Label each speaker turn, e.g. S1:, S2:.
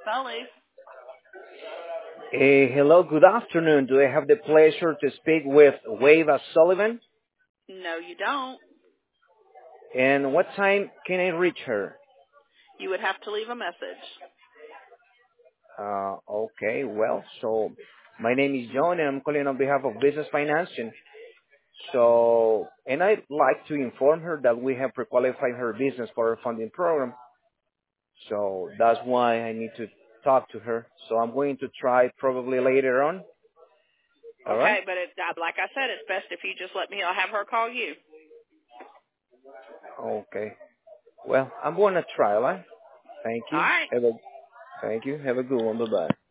S1: Sully.
S2: Hello, good afternoon. Do I have the pleasure to speak with Wava Sullivan?
S1: No, you don't.
S2: And what time can I reach her?
S1: You would have to leave a message.
S2: Okay, well, so my name is John and I'm calling on behalf of Business Financing. And I'd like to inform her that we have pre-qualified her business for our funding program. So that's why I need to talk to her. So I'm going to try probably later on. All
S1: Okay,
S2: right?
S1: but like I said, it's best if you just let me. I'll have her call you.
S2: Okay. Well, I'm going to try, all right? Thank
S1: All
S2: you.
S1: right.
S2: Thank you. Have a good one. Bye-bye.